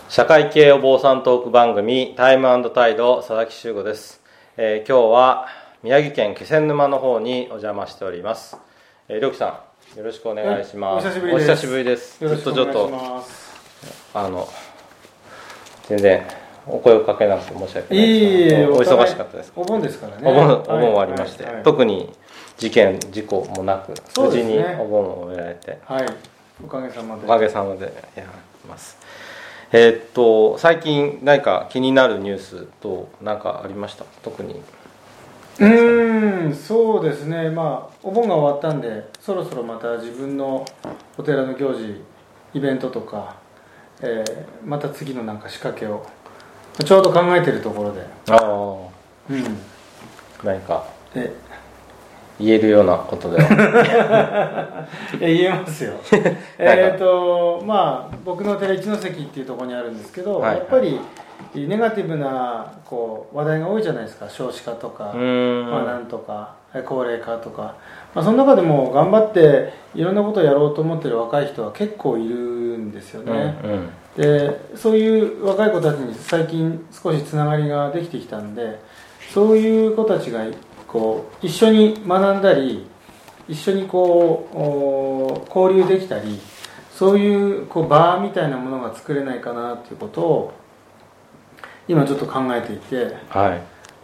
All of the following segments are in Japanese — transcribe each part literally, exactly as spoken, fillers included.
社会系お坊さんトーク番組タイム&タイド佐々木修吾です、えー、今日は宮城県気仙沼の方にお邪魔しております。えー、りょうきさんよろしくお願いします。 お久しぶりです。 お久しぶりです。 よろしくお願いします。 あの全然お声をかけなくて申し訳ないです。 いいお忙しかったです。 お盆ですからね。 お盆、お盆終わりまして、はいはい、特に事件事故もなく、無事にお盆を終えられて、 はい、おかげさまでおかげさまでやってます。えー、っと最近何か気になるニュースと何かありました？特に。 うーん、そうですね。まあお盆が終わったんで、そろそろまた自分のお寺の行事、イベントとか、えー、また次のなんか仕掛けをちょうど考えているところで。 ああ。うん。何かえ言えるようなことでは言えますよ。えっとまあ僕の寺一関っていうところにあるんですけど、はいはい、やっぱりネガティブなこう話題が多いじゃないですか。少子化とか、まあ、なんとか高齢化とか、まあ、その中でも頑張っていろんなことをやろうと思ってる若い人は結構いるんですよね、うんうん、でそういう若い子たちに最近少しつながりができてきたんで、そういう子たちがこう一緒に学んだり一緒にこう交流できたり、そういうこう場みたいなものが作れないかなということを今ちょっと考えていて、はい、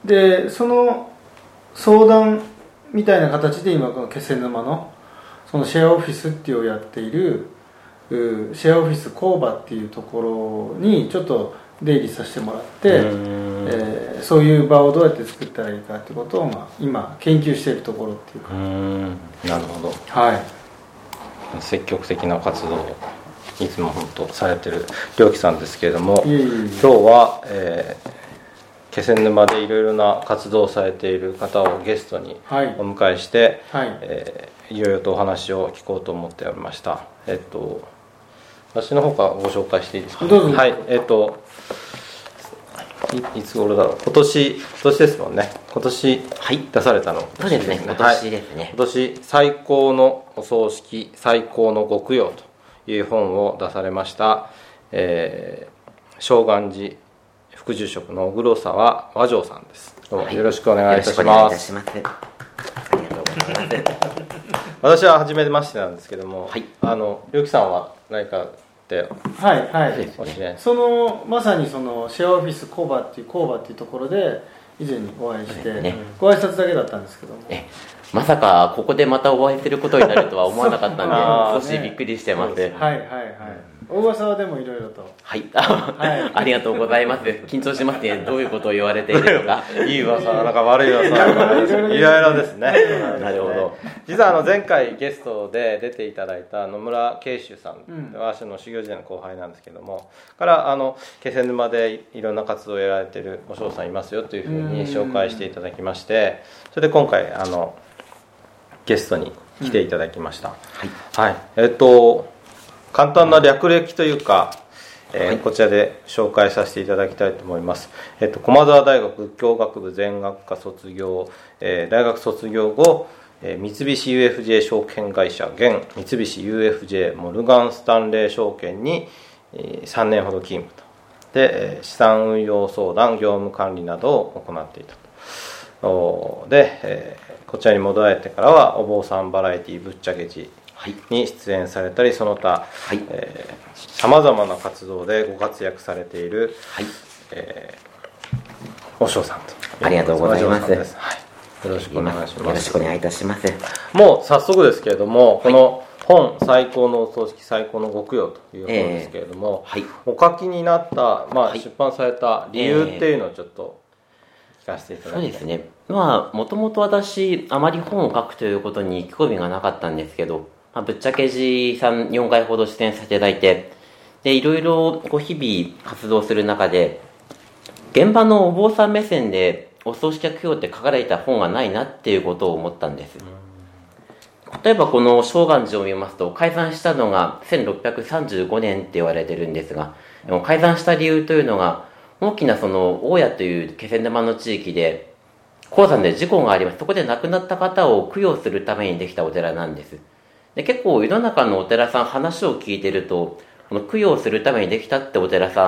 でその相談みたいな形で今この気仙沼のそのシェアオフィスっていうをやっているシェアオフィス工場っていうところにちょっと出入りさせてもらって、えー、そういう場をどうやって作ったらいいかってことを、まあ、今研究しているところっていうか。 うーん、なるほど、 はい、 積極的な活動をいつも本当されてるりょうきさんですけれども、いえいえいえ、今日は、えー、気仙沼でいろいろな活動をされている方をゲストにお迎えして、はいはい、えー、いろいろとお話を聞こうと思っておりました。えっと私の方からご紹介していいですか？ どうぞ。 はい、えっとい, いつ頃だろう、今年今年ですもんね。今年、はい、出されたの。 そうですね、今年ですね、 はい、今年最高のお葬式最高のご供養という本を出されました、えー、正願寺副住職の小黒沢和丈さんです。どうもよろしくお願いいたします。 よろしくお願いいたします。ありがとうございます。 私は初めましてなんですけども、はい、あのりょうきさんは何かで、 はいはい、そのまさにそのシェアオフィス工場っていう工場っていうところで以前にお会いして、ね、ご挨拶だけだったんですけども、 えまさかここでまたお会いすることになるとは思わなかったんで少しびっくりしてます。はいはいはい、大噂はでもいろいろと、 はい、はい、ありがとうございます。緊張しますね。どういうことを言われているのか。 いい噂なんか悪い噂いろいろですね。 なるほど。 実はあの前回ゲストで出ていただいた野村慶秀さん、うん、私の修行時代の後輩なんですけども、からあの気仙沼でいろんな活動をやられているお嬢さんいますよというふうに紹介していただきまして、それで今回あのゲストに来ていただきました。うん、はい、はい、えっと簡単な略歴というか、えーはい、こちらで紹介させていただきたいと思います。えっと、駒澤大学仏教学部全学科卒業、えー、大学卒業後、えー、三菱 ユーエフジェー 証券会社現三菱 ユーエフジェー モルガンスタンレー証券に、えー、さんねんほど勤務とで、えー、資産運用相談業務管理などを行っていたと。で、えー、こちらに戻られてからはお坊さんバラエティぶっちゃけ寺に出演されたり、その他さまざまな活動でご活躍されている、はい、えー、お嬢さんと。 ありがとうございます。はい、 よろしくお願いします。 よろしくお願いいたします。 もう早速ですけれども、この本最高のお葬式最高のご供養という本ですけれども、えーはい、お書きになった、まあ、出版された理由っていうのをちょっと聞かせていただきたい。 そうですね、まあもともと私あまり本を書くということに興味がなかったんですけど、まあ、ぶっちゃけ寺さんよんかいほど出演させていただいて、でいろいろこう日々活動する中で現場のお坊さん目線でお葬式や供養って書かれた本がないなっていうことを思ったんです。例えばこの正願寺を見ますと開山したのがせんろっぴゃくさんじゅうごねんって言われてるんですが、開山した理由というのが大きなその大谷という気仙沼の地域で鉱山で事故があります。そこで亡くなった方を供養するためにできたお寺なんです。で結構世の中のお寺さん話を聞いてると、この供養するためにできたってお寺さん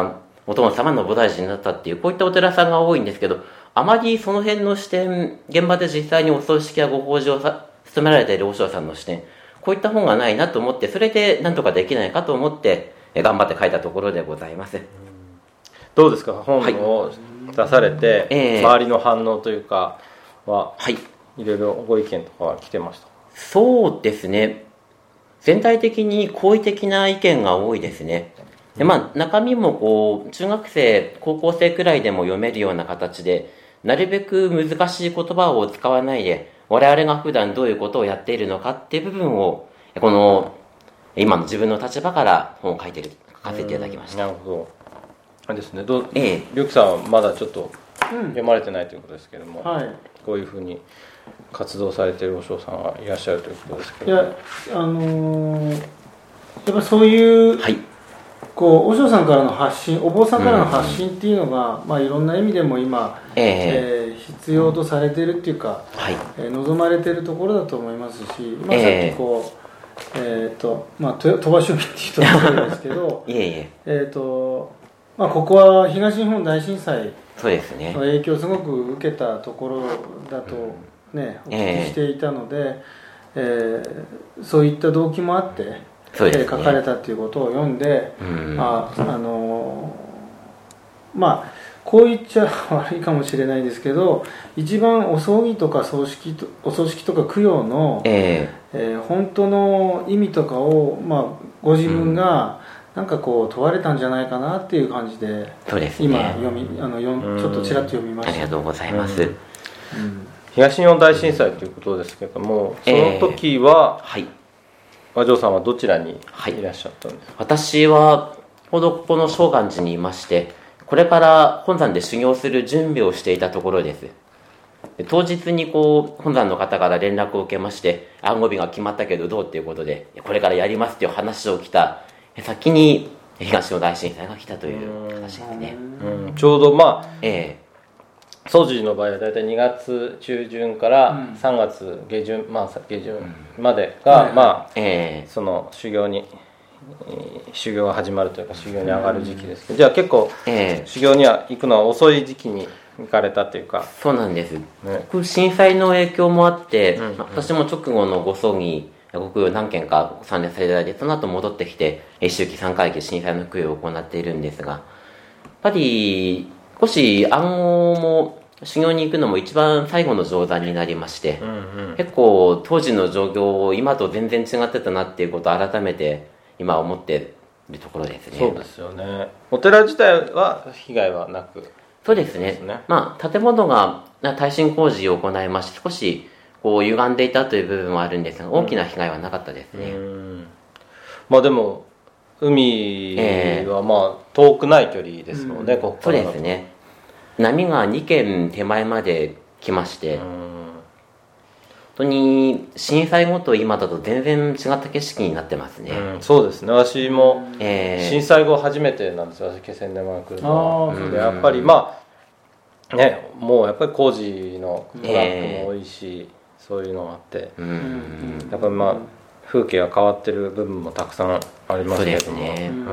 お殿様の菩提寺になったっていうこういったお寺さんが多いんですけど、あまりその辺の視点、現場で実際にお葬式やご法事をさ務められている和尚さんの視点、こういった本がないなと思って、それで何とかできないかと思って頑張って書いたところでございます。 どうですか、本を出されて、 はい、 周りの反応というかは、 はい、 いろいろご意見とかは来てました？ そうですね、全体的に好意的な意見が多いですね。で、まあ、中身もこう中学生高校生くらいでも読めるような形で、なるべく難しい言葉を使わないで、我々が普段どういうことをやっているのかっていう部分を、この今の自分の立場から本を書いてる書かせていただきました。 なるほど。あれですね、どう、 ええ、 りょうきさんはまだちょっと読まれてないということですけども、 うん、はい、 こういうふうに活動されている和尚さんがいらっしゃるということですけど、 いや、あのー、やっぱそういう、 はい、 こう和尚さんからの発信、お坊さんからの発信っていうのが、うん、まあ、いろんな意味でも今、えーえー、必要とされているっていうか、はい、えー、望まれているところだと思いますし、まあ、さっきこう、えーとまあ、飛ばし読みっていうとそうですけどいえいえ、 えーとまあ、ここは東日本大震災そうですね、 の影響をすごく受けたところだと、ね、お聞きしていたので、えー、そういった動機もあって、そうですね、書かれたということを読んで、うん、ああのまあこう言っちゃ悪いかもしれないですけど、一番お葬儀とか葬式とお葬式とか供養の、えーえー、本当の意味とかを、まあ、ご自分が、うん、なんかこう問われたんじゃないかなっていう感じで、 そうですね、 今読みあの読ちょっとちらっと読みました。 ありがとうございます。うん、 東日本大震災ということですけども、その時は、えー、はい、和尚さんはどちらにいらっしゃったんですか？ はい、私はちょうどこの正願寺にいまして、これから本山で修行する準備をしていたところです。当日にこう本山の方から連絡を受けまして、暗号日が決まったけどどうっていうことで、これからやりますっていう話を来た先に東日本大震災が来たという形ですね。 うん、ちょうどまあ、 ええ、 宗寺の場合はだいたいにがつ中旬からさんがつ下旬、うん、まあ下旬までが、うん、まあ、えー、その修行に修行が始まるというか修行に上がる時期ですけど、うん、じゃあ結構、えー、修行には行くのは遅い時期に行かれたというか。 そうなんです、ね、震災の影響もあって、うんうん、私も直後のご葬儀ご供養何件か参列されていただいて、その後戻ってきて周期さんかい忌震災の供養を行っているんですが、やっぱり少し暗号も修行に行くのも一番最後の上山になりまして、うんうん、結構当時の状況を今と全然違ってたなっていうことを改めて今思っているところですね。 そうですよね。お寺自体は被害はなく。 そうですね。ですね、まあ建物が耐震工事を行いまして、少しこう歪んでいたという部分はあるんですが、大きな被害はなかったですね。うん、 まあでも海はまあ遠くない距離ですもんね、 うん、ここからだと。そうですね。波がにけん手前まで来まして、うん、本当に震災後と今だと全然違った景色になってますね。 うん、そうですね。私も震災後初めてなんですよ、私気仙沼に来るのは。でやっぱりまあね、もうやっぱり工事のトラックも多いし、えー、そういうのがあって、うん、やっぱりまあ風景が変わってる部分もたくさんありますけども、そうですね。うんうん、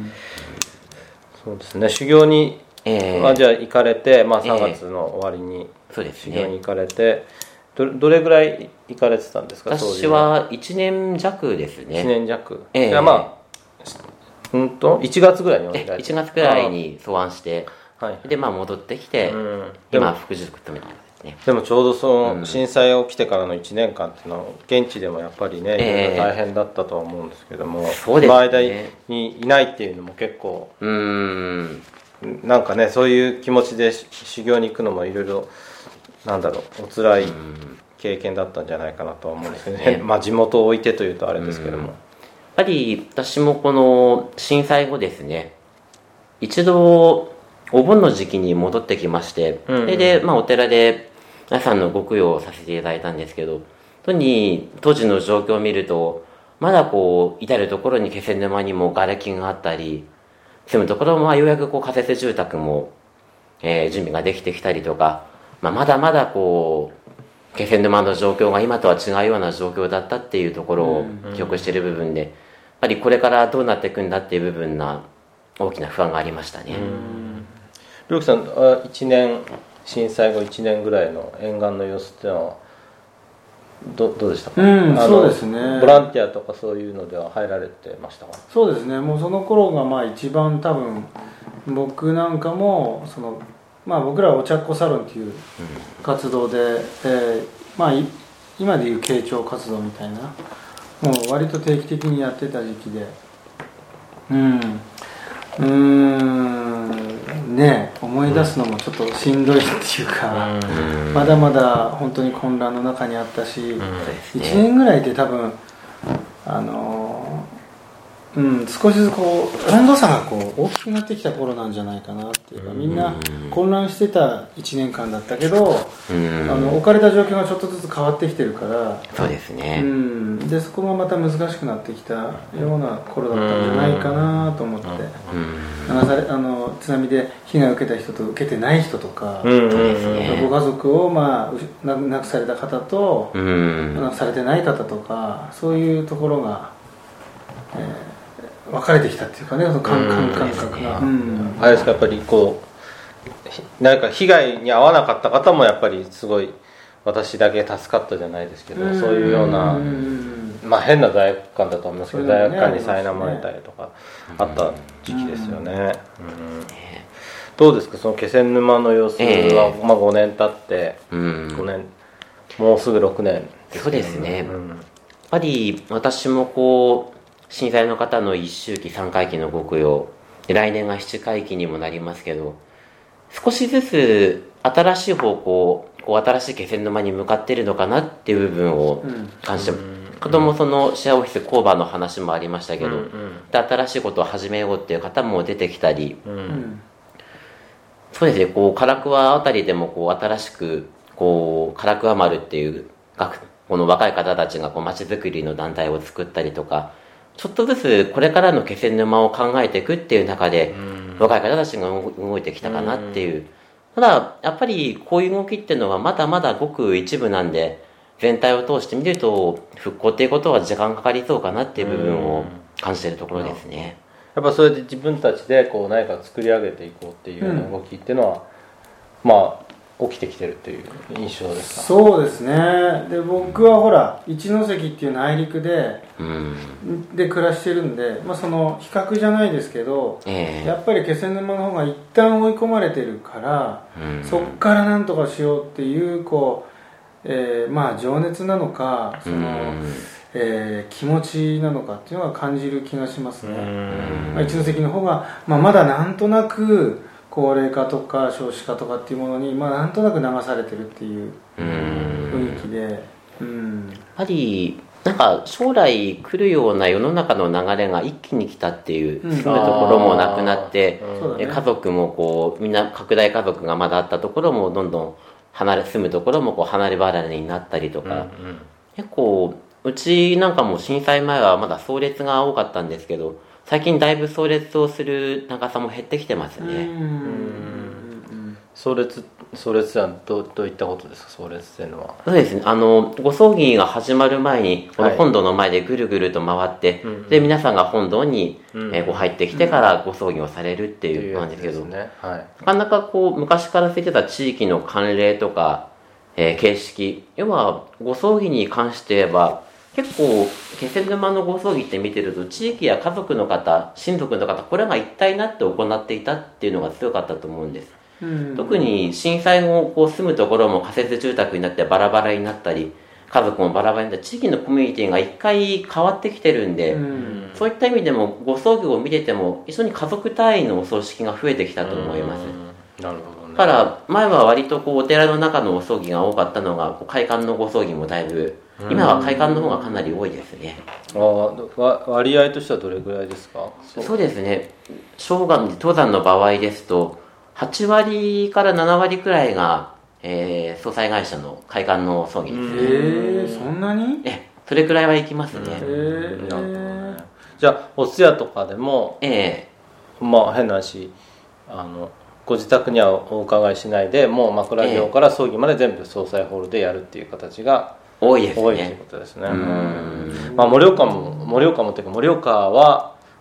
そうですね。修行にえーまあ、じゃあ行かれて、まあ、さんがつの終わりに修行に行かれて、えーね、ど, どれぐらい行かれてたんですか？ 私はいちねんじゃくですね。 いちねんじゃく、えー、じゃあまあうんといちがつぐらいにお願いします。 いちがつぐらいに相案して、はい、でまあ戻ってきて、うん、今副塾務めてますね。 でもちょうどその震災が起きてからのいちねんかんっていうのは現地でもやっぱりね、いろいろ大変だったとは思うんですけども、 そうですね、 その間にいないっていうのも結構うーんなんかね、そういう気持ちで修行に行くのもいろいろなんだろうお辛い経験だったんじゃないかなとは思うんですけどね、まあ地元を置いてというとあれですけども、やっぱり私もこの震災後ですね、一度お盆の時期に戻ってきまして、うんうん、それで、まあ、お寺で皆さんのご供養をさせていただいたんですけど、本当に当時の状況を見るとまだこう至る所に気仙沼にも瓦礫があったり、住むところもようやくこう仮設住宅も、えー、準備ができてきたりとか、まあ、まだまだこう気仙沼の状況が今とは違うような状況だったっていうところを記憶している部分で、やっぱりこれからどうなっていくんだっていう部分な大きな不安がありましたね。 りょうきさんはいちねん震災後いちねんぐらいの沿岸の様子っていうのはど, どうでしたか？ うん、そうですね。 ボランティアとかそういうのでは入られてましたか？ そうですね。もうその頃がまあ一番多分僕なんかもそのまあ僕らはお茶っ子サロンっていう活動で、うんえー、まあ今でいう慶長活動みたいなもう割と定期的にやってた時期で、うんうーんね思い出すのもちょっとしんどいっていうか、うん、まだまだ本当に混乱の中にあったし、うん、いちねんぐらいで多分あのうん、少しずつこう温度差がこう大きくなってきた頃なんじゃないかなっていうか、みんな混乱してたいちねんかんだったけど、うん、あの置かれた状況がちょっとずつ変わってきてるから、 そうですね、 うん、でそこがまた難しくなってきたような頃だったんじゃないかなと思って、うん、流されあの津波で被害を受けた人と受けてない人とか、うんね、ご家族を、まあ、亡くされた方と、うん、亡くされてない方とかそういうところが、えー分かれてきたっていうかね、その感覚が、うん、 あれですか、やっぱりこうなんか被害に遭わなかった方もやっぱりすごい私だけ助かったじゃないですけど、うん、そういうような、うん、まあ変な罪悪感だと思いますけど、罪悪感に苛まれたりとかあった時期ですよね、うんうん、どうですか、その気仙沼の様子は、えーまあ、ごねん経って、うん、ごねんもうすぐろくねんですね。 そうですね、うん、やっぱり私もこう震災の方の一周期さんかいきのご供養、来年がななかいきにもなりますけど、少しずつ新しい方向、こう新しい気仙沼に向かっているのかなっていう部分を感じて、うん、子供そのシェアオフィス工場の話もありましたけど、うんうん、で新しいことを始めようっていう方も出てきたり、うん、そうですね、こう唐桑あたりでもこう新しくこう唐桑丸っていうこの若い方たちがこう街づくりの団体を作ったりとか、ちょっとずつこれからの気仙沼を考えていくっていう中で、うん、若い方たちが動いてきたかなっていう、うん、ただやっぱりこういう動きっていうのはまだまだごく一部なんで、全体を通して見ると復興っていうことは時間かかりそうかなっていう部分を感じているところですね、 うん、やっぱそれで自分たちでこう何か作り上げていこうっていうような動きっていうのは、うん、まあ起きてきてるという印象ですか？ そうですね。で僕はほら一関っていう内陸で、うん、で暮らしてるんで、まあ、その比較じゃないですけど、えー、やっぱり気仙沼の方が一旦追い込まれてるから、うん、そっからなんとかしようっていうこう、えー、まあ情熱なのかその、うんえー、気持ちなのかっていうのは感じる気がしますね。まあ、一関の方が、まあ、まだなんとなく高齢化とか少子化とかっていうものに、まあ、なんとなく流されてるっていう雰囲気で、うん、 やっぱりなんか将来来るような世の中の流れが一気に来たっていう、うん、住むところもなくなって、うんね、家族もこうみんな拡大家族がまだあったところもどんどん離れ住むところもこう離れ離れになったりとか、うんうん、結構うちなんかも震災前はまだ葬列が多かったんですけど、最近だいぶ葬列をする長さも減ってきてますね。うんうん葬列葬列はどうどういったことですか？葬列っていうのは。 そうですね、あのご葬儀が始まる前にこの本堂の前でぐるぐると回って、はい、で皆さんが本堂に、うんえー、こう入ってきてからご葬儀をされるっていう感じですけど、うんねはい、なかなかこう昔から続いてた地域の慣例とか、えー、形式、要はご葬儀に関して言えば結構気仙沼のご葬儀って見てると地域や家族の方親族の方これが一体になって行っていたっていうのが強かったと思うんです、うん、特に震災後こう住むところも仮設住宅になってバラバラになったり家族もバラバラになって地域のコミュニティが一回変わってきてるんで、うん、そういった意味でもご葬儀を見てても一緒に家族単位のお葬式が増えてきたと思います、うん、なるほどね。だから前は割とこうお寺の中のお葬儀が多かったのが会館のご葬儀もだいぶ今は会館の方がかなり多いですね。 ああ、割合としてはどれぐらいですか？ そうそうですね、正願登山の場合ですとはちわりからななわりくらいが、えー、葬祭会社の会館の葬儀ですね。 へえ、そんなに？ えそれくらいはいきますね。へえ、なるほどね。じゃあお通夜とかでも、えー、まあ変な話あのご自宅にはお伺いしないでもう枕業から葬儀まで全部葬祭ホールでやるっていう形が多いですね。 多いということですね。うんまあ盛岡も盛岡もというか盛岡は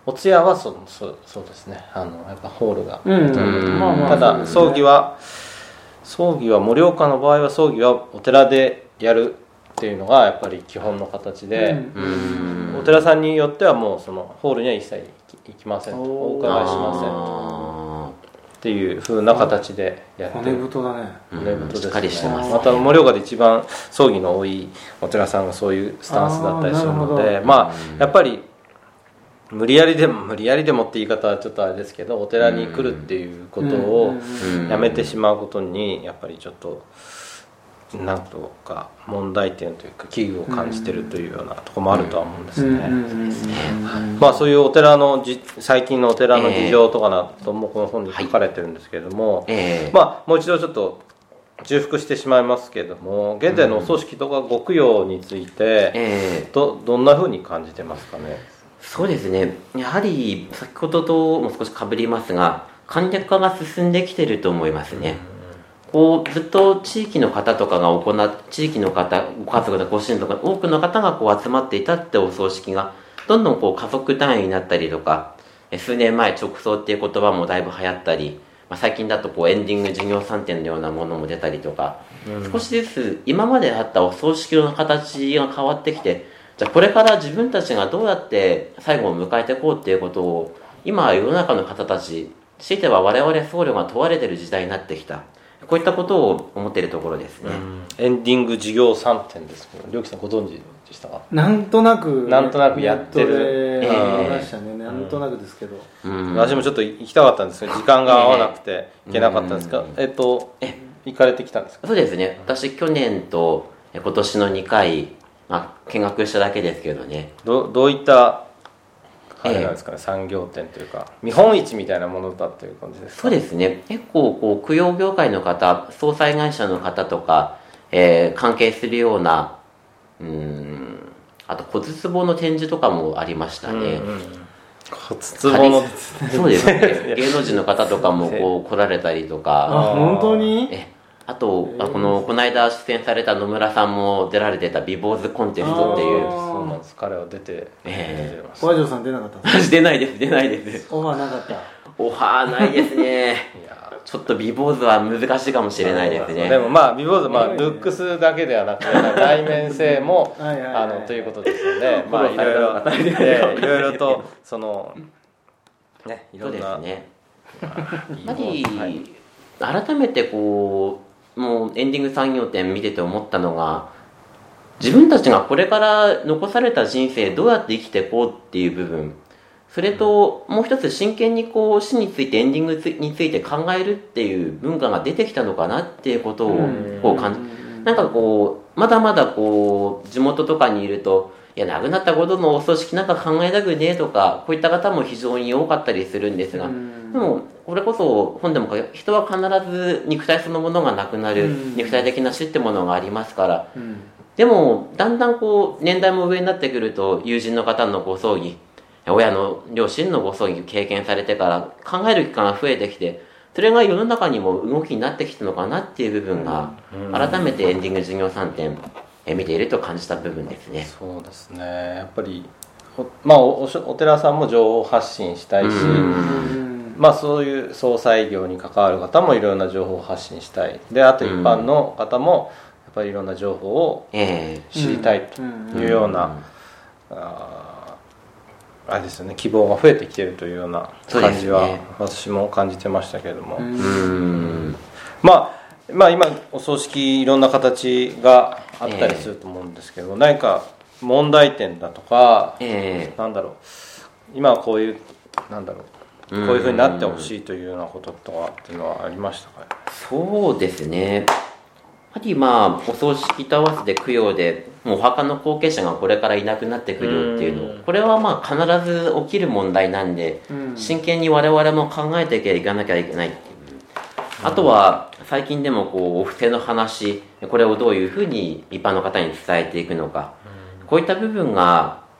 お通夜はそそそうですね、あのやっぱホールが、 うんまあまあ、 ただ葬儀は葬儀は盛岡の場合は葬儀はお寺でやるっていうのがやっぱり基本の形で、 うんお寺さんによってはもうそのホールには一切行きません、お伺いしませんっていう風な形でやってる。 骨太だね。 骨太ですね。 しっかりしてますね。 また盛岡で一番葬儀の多いお寺さんがそういうスタンスだったりするので、まあやっぱり無理やりでも無理やりでもって言い方はちょっとあれですけど、お寺に来るっていうことをやめてしまうことにやっぱりちょっとなんとか問題点というか危惧を感じてるというようなところもあるとは思うんですね。まあそういうお寺のじ最近のお寺の事情とかなどもこの本に書かれてるんですけれども、 えー、 まあもう一度ちょっと重複してしまいますけれども、現在のお葬式とかご供養について、 えー、 どどんなふうに感じてますかね。 そうですね、やはり先ほどとも少しかぶりますが、簡略化が進んできていると思いますね。こうずっと地域の方とかが行っ地域の方、ご家族とかご親族とか多くの方がこう集まっていたってお葬式がどんどんこう家族単位になったりとか、数年前直葬っていう言葉もだいぶ流行ったり、まあ、最近だとこうエンディング事業参点のようなものも出たりとか、うん、少しずつ今まであったお葬式の形が変わってきて、じゃあこれから自分たちがどうやって最後を迎えていこうっていうことを今世の中の方たち、強いては我々僧侶が問われている時代になってきた、こういったことを思っているところですね。 うん、エンディング事業さんてんですけど、りょうきさんご存知でしたか。 なんとなくなんとなくやってる、 ネットで見ましたね、なんとなくですけど、 うん、私もちょっと行きたかったんですけど時間が合わなくて行けなかったんですが、えっとえ行かれてきたんですか。 そうですね、私去年と今年のにかい、まあ、見学しただけですけどね。 ど, どういったあれなんですかね、ええ、産業展というか見本市みたいなものだという感じですか。 そうですね、結構こう供養業界の方、葬祭会社の方とか、えー、関係するような、うーんあと骨壺の展示とかもありましたね。うんうん、 骨壺のそうですね芸能人の方とかもこう来られたりとか。 あ本当に。 えあとあこのこの間出演された野村さんも出られてた美坊主コンテストっていう。 そうなんです、彼は出て、 えー、 小城さん出なかったんですか。 出ないです出ないですオファーなかった。 オファーないですねいやちょっと美坊主は難しいかもしれないですね。 でもまあ美坊主、まあ、ルックスだけではなくて内面性もあのということですよね。まあいろいろいろいろとそのねいろんなそうですねやはり、はい、改めてこうもうエンディング産業展見てて思ったのが、自分たちがこれから残された人生どうやって生きていこうっていう部分、それともう一つ真剣にこう死についてエンディングについて考えるっていう文化が出てきたのかなっていうことをこう感じ、なんかこうまだまだこう地元とかにいると、いや亡くなったことのお葬式なんか考えたくねえとか、こういった方も非常に多かったりするんですが、でもこれこそ本でも人は必ず肉体そのものがなくなる、肉体的な死ってものがありますから、でもだんだんこう年代も上になってくると、友人の方のご葬儀、親の両親のご葬儀経験されてから考える期間が増えてきて、それが世の中にも動きになってきたのかなっていう部分が、改めてエンディング事業さんてん見ていると感じた部分ですね。 そうですね、やっぱりまあ お, お寺さんも情報発信したいし、まあそういう総裁業に関わる方もいろいろな情報を発信したいで、あと一般の方もやっぱりいろんな情報を知りたいというような、あ, あれですよね、希望が増えてきているというような感じは私も感じてましたけれども、うんまあまあ今お葬式いろんな形があったりすると思うんですけど、えー、何か問題点だとか、えー、なんだろう、今はこういうなんだろうこういうふうになってほしいというようなこととかっていうのはありましたか。 そうですね、やはりまあお葬式と合わせて供養でもうお墓の後継者がこれからいなくなってくるっていうの、これはまあ必ず起きる問題なんで、真剣に我々も考えていかなきゃいけないっていう。あとは最近でもこうお布施の話、これをどういうふうに一般の方に伝えていくのか、こういった部分が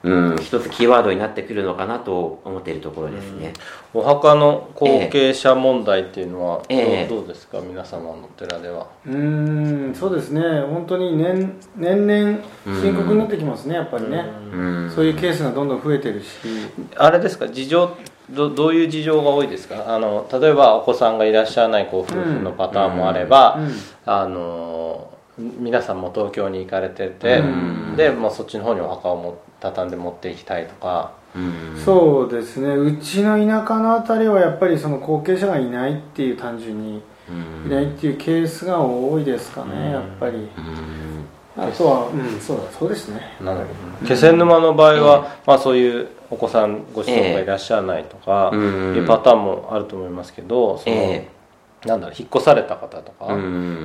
うん、一つキーワードになってくるのかなと思っているところですね。 お墓の後継者問題っていうのはどう、 ええ、 どうですか、皆様の寺では。 うーん、そうですね、本当に 年, 年々深刻になってきますね、やっぱりね。うんそういうケースがどんどん増えてるし。 あれですか、事情 ど, どういう事情が多いですか。あの例えばお子さんがいらっしゃらないご夫婦のパターンもあれば、うんうん、あの皆さんも東京に行かれてて、うん、でもうそっちの方にお墓をも畳んで持っていきたいとか、 うん、そうですね、うちの田舎のあたりはやっぱりその後継者がいないっていう、単純にいないっていうケースが多いですかね、うん、やっぱり、うん、あとは、うん、そうだそうですね。 なるほど。気仙沼の場合は、えーまあ、そういうお子さんご子孫がいらっしゃらないとかいうパターンもあると思いますけど、その、えー、なんだろう、引っ越された方とか、うん、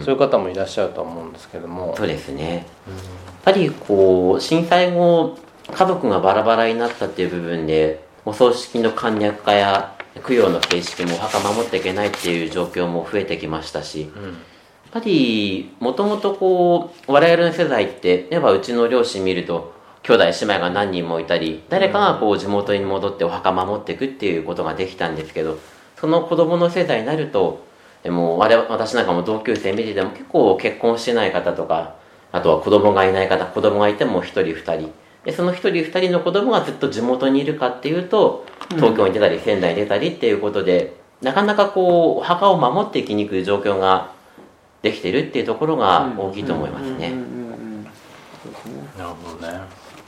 そういう方もいらっしゃると思うんですけども。 そうですね、うん、やっぱりこう震災後家族がバラバラになったっていう部分でお葬式の簡略化や供養の形式もお墓守っていけないっていう状況も増えてきましたし、うん、やっぱりもともとこう我々の世代って例えばうちの両親見ると兄弟姉妹が何人もいたり、誰かがこう地元に戻ってお墓守っていくっていうことができたんですけど、その子供の世代になるともう我々私なんかも同級生見てても結構結婚してない方とか、あとは子供がいない方、子供がいてもひとりふたりで、そのひとりふたりの子供がずっと地元にいるかっていうと東京に出たり仙台に出たりっていうことで、うん、なかなかこうお墓を守っていきにくい状況ができてるっていうところが大きいと思いますね。 なるほどね。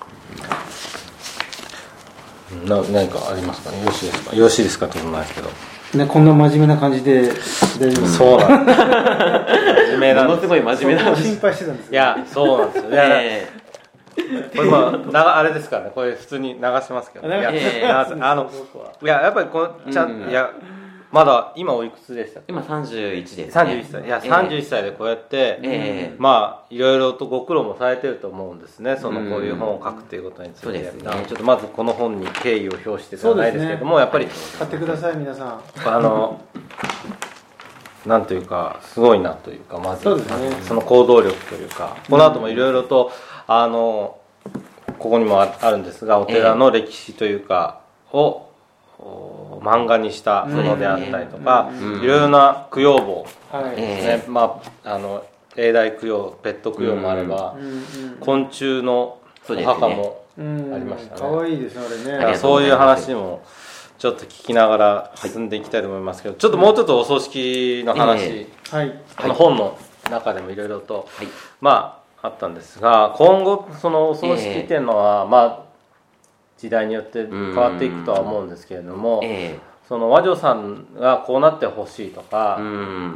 な何かありますかね。よろしいですか。よろしいですかと思うんですけど。 ね、こんな真面目な感じで大丈夫。 そうなんです。真面目なんです。 ものすごい真面目な心配してたんですけど。いや、そうなんですよ。いや、えー、これまあなあれですからね。これ普通に流しますけど。いや、えー、あのいややっぱりこうちゃん、うん、いや。まだ今おいくつでしたっけ。 今さんじゅういちですね。 さんじゅういっさい。いや、さんじゅういっさいでこうやって、えー、まあいろいろとご苦労もされてると思うんですね。そのこういう本を書くということについて、うん、そうですね、ちょっとまずこの本に敬意を表してではないですけれども、ね、やっぱり買ってください皆さん。 あのなんというかすごいなというか、まずそうですね、 その行動力というか、この後もいろいろとあのここにもあるんですが、お寺の歴史というかを、えー漫画にしたものであったりとか、いろいろな供養簿ですね、まああの永代供養、ペット供養もあれば、昆虫のお墓もありましたね。 可愛いですねあれね。 そういう話もちょっと聞きながら進んでいきたいと思いますけど、ちょっともうちょっとお葬式の話、この本の中でもいろいろとまああったんですが、今後そのお葬式っていうのはまあ時代によって変わっていくとは思うんですけれども、えー、その和女さんがこうなってほしいとか、うん、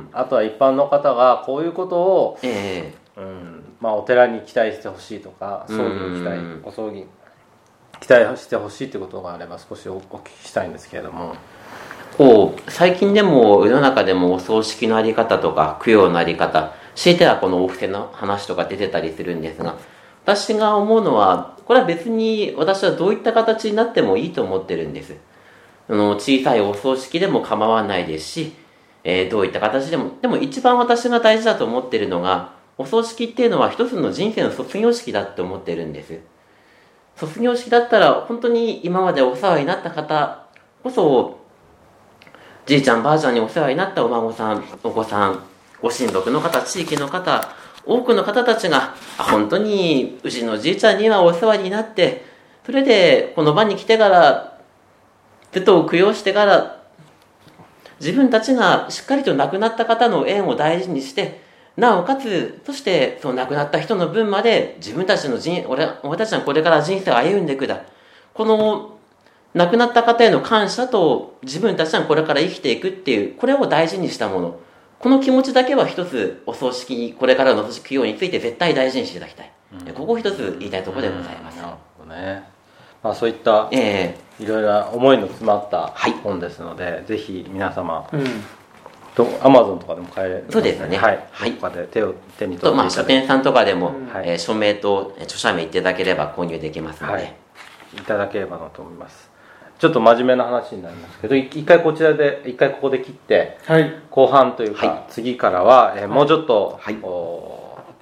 あとは一般の方がこういうことを、えーうんまあ、お寺に期待してほしいとか、葬儀に期待、お葬儀期待してほしいということがあれば少しお聞きしたいんですけれども。 こう最近でも世の中でもお葬式のあり方とか供養のあり方、強いてはこのお布施の話とか出てたりするんですが、私が思うのはこれは別に私はどういった形になってもいいと思ってるんです。あの小さいお葬式でも構わないですし、えー、どういった形でも、でも一番私が大事だと思ってるのが、お葬式っていうのは一つの人生の卒業式だって思ってるんです。卒業式だったら本当に今までお世話になった方こそ、じいちゃんばあちゃんにお世話になったお孫さん、お子さん、ご親族の方、地域の方、多くの方たちが本当にうちのじいちゃんにはお世話になって、それでこの場に来てからずっと供養してから自分たちがしっかりと亡くなった方の縁を大事にして、なおかつそしてその亡くなった人の分まで自分たちの人 俺, 俺たちはこれから人生を歩んでいくだ、この亡くなった方への感謝と自分たちはこれから生きていくっていう、これを大事にしたもの、この気持ちだけは一つお葬式、これからのお葬式供養について絶対大事にしていただきたい、うん、ここを一つ言いたいところでございます。 なるほどね。まあ、そういった、えー、いろいろな思いの詰まった本ですので、はい、ぜひ皆様、うん、と Amazon とかでも買える、ね、 そうですね、 はい、はい、とかで手を手に取っていただいて、 まあ、書店さんとかでも、うんえー、署名と著者名いただければ購入できますので、はい、 いただければなと思います。ちょっと真面目な話になりますけど、一回こちらで一回ここで切って、はい、後半というか、はい、次からは、えー、もうちょっと、はい、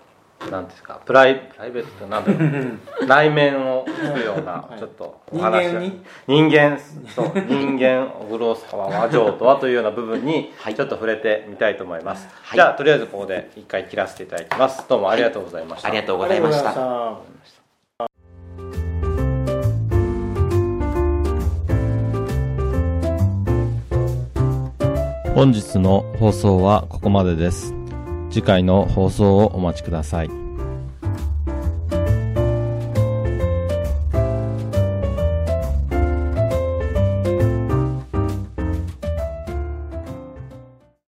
なんですかプライプライベートってなんだろう内面を聞くようなちょっとお話人間に人間そう人間小黒沢和上とはというような部分にちょっと触れてみたいと思います、はい、じゃあとりあえずここで一回切らせていただきます。どうもありがとうございました、 はい、ありがとうございました。 本日の放送はここまでです。次回の放送をお待ちください。